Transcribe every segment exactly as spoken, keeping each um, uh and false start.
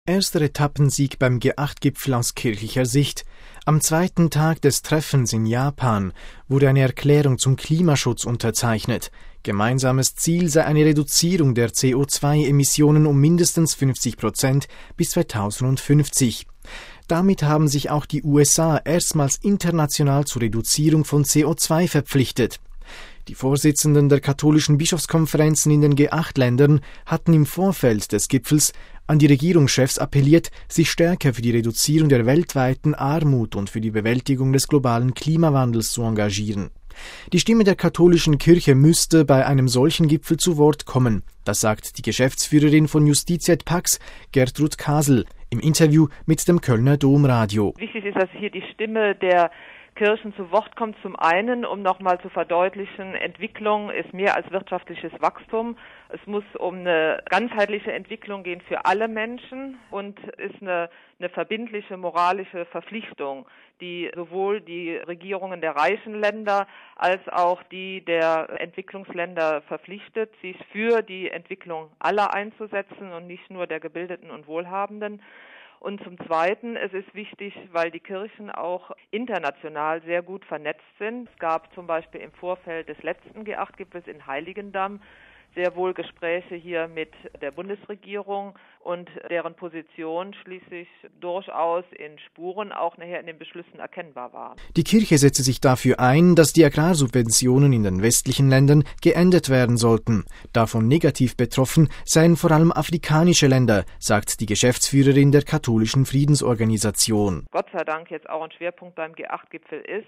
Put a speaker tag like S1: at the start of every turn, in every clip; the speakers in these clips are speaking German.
S1: Erster Etappensieg beim G acht Gipfel aus kirchlicher Sicht. Am zweiten Tag des Treffens in Japan wurde eine Erklärung zum Klimaschutz unterzeichnet. Gemeinsames Ziel sei eine Reduzierung der C O zwei Emissionen um mindestens fünfzig Prozent bis zweitausendfünfzig. Damit haben sich auch die U S A erstmals international zur Reduzierung von C O zwei verpflichtet. Die Vorsitzenden der katholischen Bischofskonferenzen in den G acht Ländern hatten im Vorfeld des Gipfels an die Regierungschefs appelliert, sich stärker für die Reduzierung der weltweiten Armut und für die Bewältigung des globalen Klimawandels zu engagieren. Die Stimme der katholischen Kirche müsste bei einem solchen Gipfel zu Wort kommen. Das sagt die Geschäftsführerin von Justitia et Pax, Gertrud Kasel, im Interview mit dem Kölner Domradio.
S2: Wichtig ist, dass hier die Stimme der Kirchen zu Wort kommt. Zum einen, um nochmal zu verdeutlichen, Entwicklung ist mehr als wirtschaftliches Wachstum. Es muss um eine ganzheitliche Entwicklung gehen für alle Menschen und ist eine, eine verbindliche moralische Verpflichtung, die sowohl die Regierungen der reichen Länder als auch die der Entwicklungsländer verpflichtet, sich für die Entwicklung aller einzusetzen und nicht nur der Gebildeten und Wohlhabenden. Und zum Zweiten, es ist wichtig, weil die Kirchen auch international sehr gut vernetzt sind. Es gab zum Beispiel im Vorfeld des letzten G acht Gipfels in Heiligendamm sehr wohl Gespräche hier mit der Bundesregierung und deren Position schließlich durchaus in Spuren auch nachher in den Beschlüssen erkennbar war.
S1: Die Kirche setze sich dafür ein, dass die Agrarsubventionen in den westlichen Ländern geändert werden sollten. Davon negativ betroffen seien vor allem afrikanische Länder, sagt die Geschäftsführerin der katholischen Friedensorganisation.
S2: Gott sei Dank jetzt auch ein Schwerpunkt beim G acht Gipfel ist,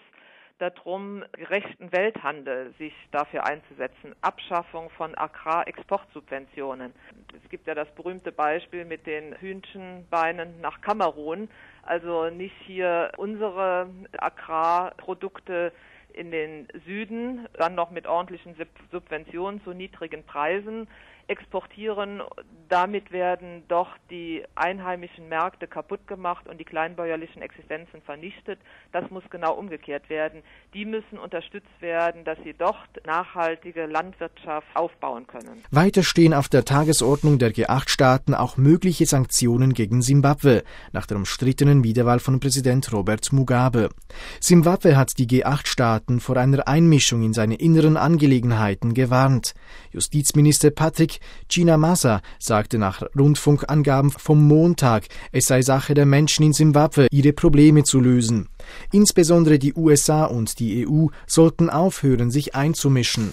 S2: darum, gerechten Welthandel sich dafür einzusetzen, Abschaffung von Agrarexportsubventionen. Es gibt ja das berühmte Beispiel mit den Hühnchenbeinen nach Kamerun, also nicht hier unsere Agrarprodukte in den Süden, dann noch mit ordentlichen Subventionen zu niedrigen Preisen exportieren. Damit werden doch die einheimischen Märkte kaputt gemacht und die kleinbäuerlichen Existenzen vernichtet. Das muss genau umgekehrt werden. Die müssen unterstützt werden, dass sie dort nachhaltige Landwirtschaft aufbauen können.
S1: Weiter stehen auf der Tagesordnung der G acht Staaten auch mögliche Sanktionen gegen Simbabwe, nach der umstrittenen Wiederwahl von Präsident Robert Mugabe. Simbabwe hat die G acht Staaten vor einer Einmischung in seine inneren Angelegenheiten gewarnt. Justizminister Patrick Chinamasa sagte nach Rundfunkangaben vom Montag, es sei Sache der Menschen in Simbabwe, ihre Probleme zu lösen. Insbesondere die U S A und die E U sollten aufhören, sich einzumischen.